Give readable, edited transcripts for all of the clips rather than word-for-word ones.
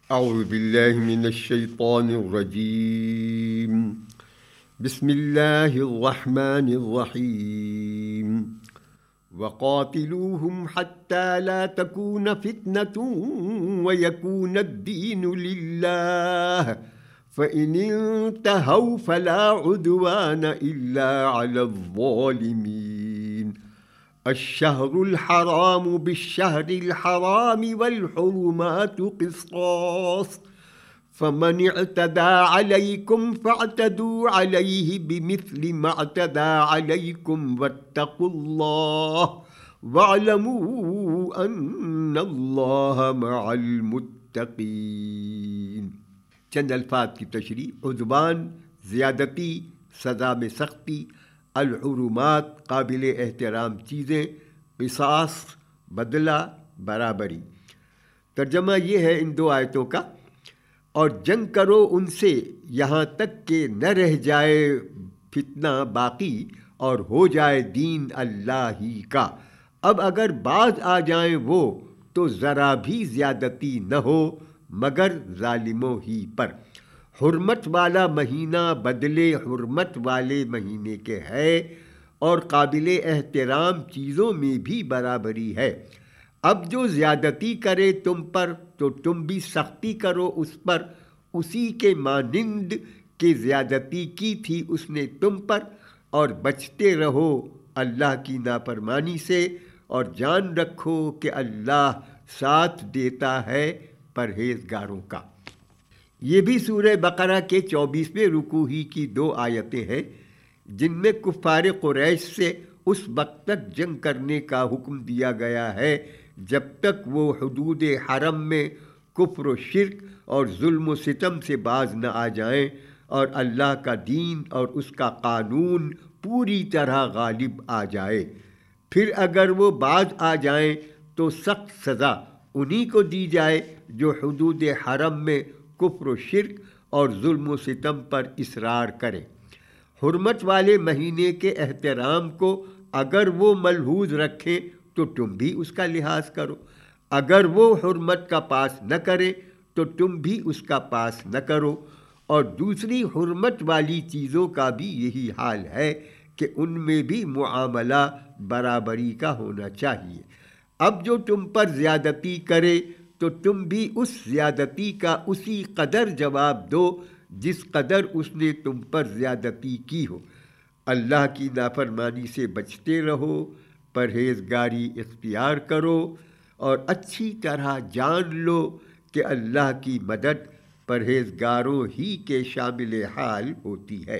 أعوذ بالله من الشيطان الرجيم. بسم الله الرحمن الرحيم. وقاتلوهم حتى لا تكون فتنة ويكون الدين لله فإن انتهوا فلا عدوان إلا على الظالمين. الشهر الحرام بالشهر الحرام والحرمات قصاص فمن اعتدى عليكم فاعتدوا عليه بمثل ما اعتدى عليكم واتقوا الله واعلموا أن الله مع المتقين. چند الفاظ کی تشریح: عدوان زیادتی، سزا میں سختی، الحرمات قابل احترام چیزیں، قصاص بدلہ برابری۔ ترجمہ یہ ہے ان دو آیتوں کا: اور جنگ کرو ان سے یہاں تک کہ نہ رہ جائے فتنہ باقی اور ہو جائے دین اللہ ہی کا۔ اب اگر باز آ جائیں وہ تو ذرا بھی زیادتی نہ ہو مگر ظالموں ہی پر۔ حرمت والا مہینہ بدلے حرمت والے مہینے کے ہے اور قابل احترام چیزوں میں بھی برابری ہے۔ اب جو زیادتی کرے تم پر تو تم بھی سختی کرو اس پر، اسی کے مانند کہ زیادتی کی تھی اس نے تم پر، اور بچتے رہو اللہ کی نافرمانی سے، اور جان رکھو کہ اللہ ساتھ دیتا ہے پرہیزگاروں کا۔ یہ بھی سورہ بقرہ کے 24ویں رکوع ہی کی 2 آیتیں ہیں جن میں کفار قریش سے اس وقت تک جنگ کرنے کا حکم دیا گیا ہے جب تک وہ حدود حرم میں کفر و شرک اور ظلم و ستم سے باز نہ آ جائیں اور اللہ کا دین اور اس کا قانون پوری طرح غالب آ جائے۔ پھر اگر وہ باز آ جائیں تو سخت سزا انہی کو دی جائے جو حدود حرم میں کفر و شرک اور ظلم و ستم پر اصرار کریں۔ حرمت والے مہینے کے احترام کو اگر وہ ملحوظ رکھیں تو تم بھی اس کا لحاظ کرو، اگر وہ حرمت کا پاس نہ کریں تو تم بھی اس کا پاس نہ کرو، اور دوسری حرمت والی چیزوں کا بھی یہی حال ہے کہ ان میں بھی معاملہ برابری کا ہونا چاہیے۔ اب جو تم پر زیادتی کرے تو تم بھی اس زیادتی کا اسی قدر جواب دو جس قدر اس نے تم پر زیادتی کی ہو۔ اللہ کی نافرمانی سے بچتے رہو، پرہیزگاری اختیار کرو، اور اچھی طرح جان لو کہ اللہ کی مدد پرہیزگاروں ہی کے شامل حال ہوتی ہے۔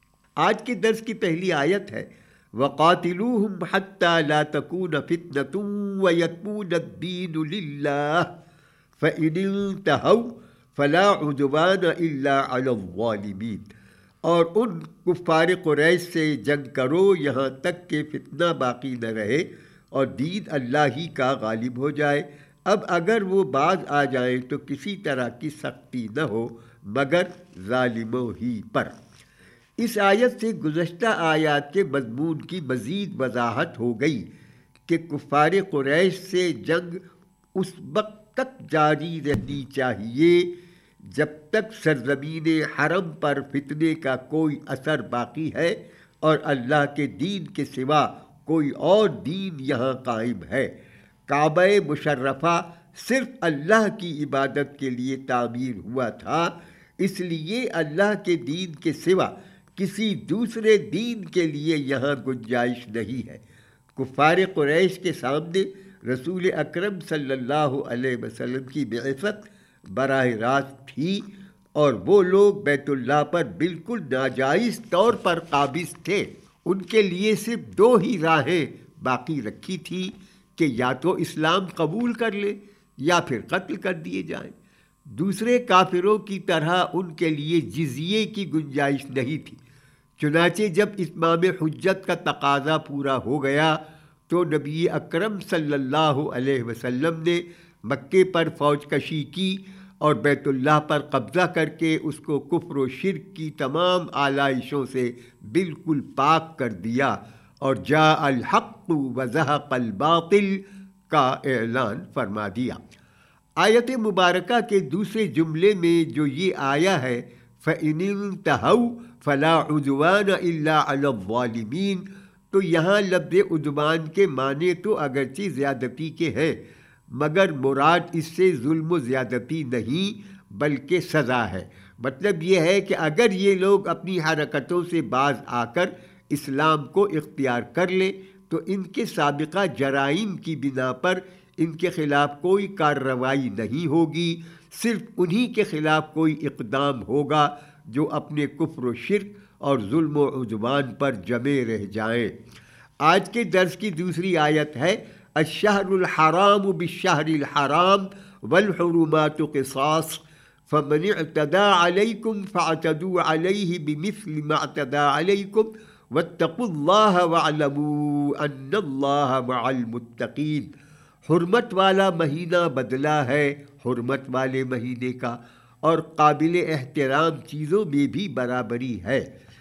آج کے درس کی پہلی آیت ہے وَقَاتِلُوهُمْ حَتَّى لَا تَكُونَ فِتْنَةٌ وَيَكُونَ الدِّينُ لِلَّهِ فَإِنِ انْتَهَوْا فَلَا عُدْوَانَ إِلَّا عَلَى الظَّالِمِينَ۔ اور ان کفار قریش سے جنگ کرو یہاں تک کہ فتنہ باقی نہ رہے اور دین اللہ ہی کا غالب ہو جائے۔ اب اگر وہ باز آ جائیں تو کسی طرح کی سختی نہ ہو مگر ظالموں ہی پر۔ اس آیت سے گزشتہ آیات کے مضمون کی مزید وضاحت ہو گئی کہ کفار قریش سے جنگ اس وقت تک جاری رہنی چاہیے جب تک سرزمین حرم پر فتنے کا کوئی اثر باقی ہے اور اللہ کے دین کے سوا کوئی اور دین یہاں قائم ہے۔ کعبہ مشرفہ صرف اللہ کی عبادت کے لیے تعمیر ہوا تھا، اس لیے اللہ کے دین کے سوا کسی دوسرے دین کے لیے یہاں گنجائش نہیں ہے۔ کفار قریش کے سامنے رسول اکرم صلی اللہ علیہ وسلم کی بعثت براہ راست تھی اور وہ لوگ بیت اللہ پر بالکل ناجائز طور پر قابض تھے۔ ان کے لیے صرف 2 ہی راہیں باقی رکھی تھی کہ یا تو اسلام قبول کر لیں یا پھر قتل کر دیے جائیں۔ دوسرے کافروں کی طرح ان کے لیے جزیے کی گنجائش نہیں تھی۔ چنانچہ جب اتمام حجت کا تقاضا پورا ہو گیا تو نبی اکرم صلی اللہ علیہ وسلم نے مکے پر فوج کشی کی اور بیت اللہ پر قبضہ کر کے اس کو کفر و شرک کی تمام آلائشوں سے بالکل پاک کر دیا اور جاء الحق وزہق الباطل کا اعلان فرما دیا۔ آیت مبارکہ کے دوسرے جملے میں جو یہ آیا ہے فَإِنِ انْتَهَوْا فَلَا عُدْوَانَ إِلَّا عَلَى الظَّالِمِينَ، تو یہاں لفظ عدوان کے معنی تو اگرچہ زیادتی کے ہیں، مگر مراد اس سے ظلم و زیادتی نہیں بلکہ سزا ہے۔ مطلب یہ ہے کہ اگر یہ لوگ اپنی حرکتوں سے باز آ کر اسلام کو اختیار کر لیں تو ان کے سابقہ جرائم کی بنا پر ان کے خلاف کوئی کارروائی نہیں ہوگی، صرف انہی کے خلاف کوئی اقدام ہوگا جو اپنے کفر و شرک اور ظلم و عدوان پر جمے رہ جائیں۔ آج کے درس کی دوسری آیت ہے الشہر الحرام بالشہر الحرام والحرمات قصاص فمن اعتدى علیکم فاعتدوا علیہ بمثل ما اعتدى علیکم واتقوا اللہ واعلموا ان اللہ مع المتقین۔ حرمت والا مہینہ بدلہ ہے حرمت والے مہینے کا، اور قابل احترام چیزوں میں بھی برابری ہے۔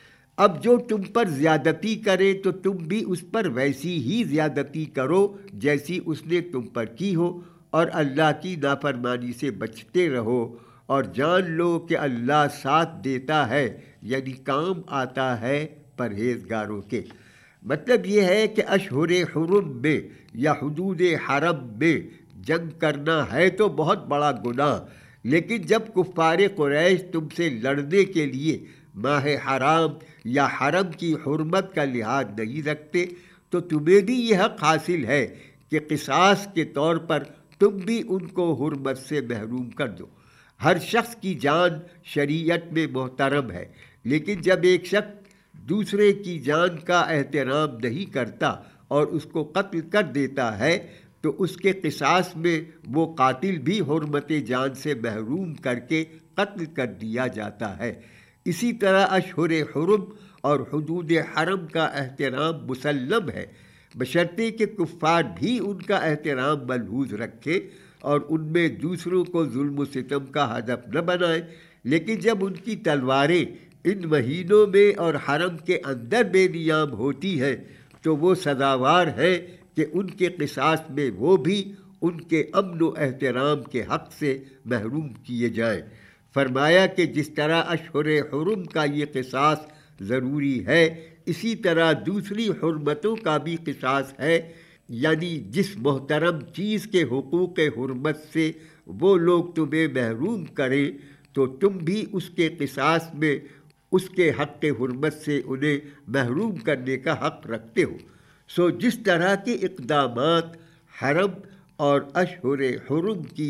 اب جو تم پر زیادتی کرے تو تم بھی اس پر ویسی ہی زیادتی کرو جیسی اس نے تم پر کی ہو، اور اللہ کی نافرمانی سے بچتے رہو، اور جان لو کہ اللہ ساتھ دیتا ہے، یعنی کام آتا ہے پرہیزگاروں کے۔ مطلب یہ ہے کہ اشہر حرم میں یا حدود حرم میں جنگ کرنا ہے تو بہت بڑا گناہ، لیکن جب کفار قریش تم سے لڑنے کے لیے ماہ حرام یا حرم کی حرمت کا لحاظ نہیں رکھتے تو تمہیں بھی یہ حق حاصل ہے کہ قصاص کے طور پر تم بھی ان کو حرمت سے محروم کر دو۔ ہر شخص کی جان شریعت میں محترم ہے، لیکن جب ایک شخص دوسرے کی جان کا احترام نہیں کرتا اور اس کو قتل کر دیتا ہے تو اس کے قصاص میں وہ قاتل بھی حرمت جان سے محروم کر کے قتل کر دیا جاتا ہے۔ اسی طرح اشہر حرم اور حدود حرم کا احترام مسلم ہے، بشرطے کہ کفار بھی ان کا احترام ملحوظ رکھے اور ان میں دوسروں کو ظلم و ستم کا ہدف نہ بنائیں۔ لیکن جب ان کی تلواریں ان مہینوں میں اور حرم کے اندر بے نیام ہوتی ہیں تو وہ سزاوار ہیں کہ ان کے قصاص میں وہ بھی ان کے امن و احترام کے حق سے محروم کیے جائیں۔ فرمایا کہ جس طرح اشہر حرم کا یہ قصاص ضروری ہے، اسی طرح دوسری حرمتوں کا بھی قصاص ہے، یعنی جس محترم چیز کے حقوق حرمت سے وہ لوگ تمہیں محروم کریں تو تم بھی اس کے قصاص میں اس کے حق حرمت سے انہیں محروم کرنے کا حق رکھتے ہو۔ سو جس طرح کے اقدامات حرم اور اشہر حرم کی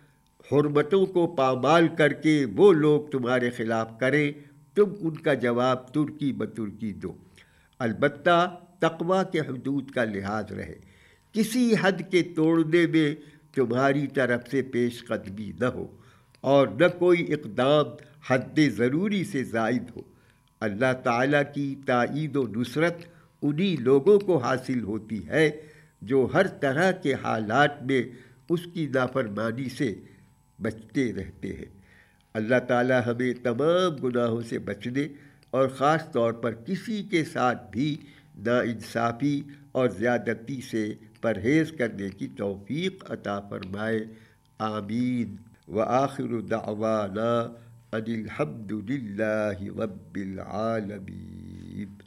حرمتوں کو پامال کر کے وہ لوگ تمہارے خلاف کریں، تم ان کا جواب ترکی بترکی دو، البتہ تقوی کے حدود کا لحاظ رہے، کسی حد کے توڑنے میں تمہاری طرف سے پیش قدمی نہ ہو اور نہ کوئی اقدام حد ضروری سے زائد ہو۔ اللہ تعالیٰ کی تائید و نصرت انہی لوگوں کو حاصل ہوتی ہے جو ہر طرح کے حالات میں اس کی نافرمانی سے بچتے رہتے ہیں۔ اللہ تعالیٰ ہمیں تمام گناہوں سے بچنے اور خاص طور پر کسی کے ساتھ بھی ناانصافی اور زیادتی سے پرہیز کرنے کی توفیق عطا فرمائے، آمین۔ وآخر دعوانا ان الحمد للہ رب العالمین۔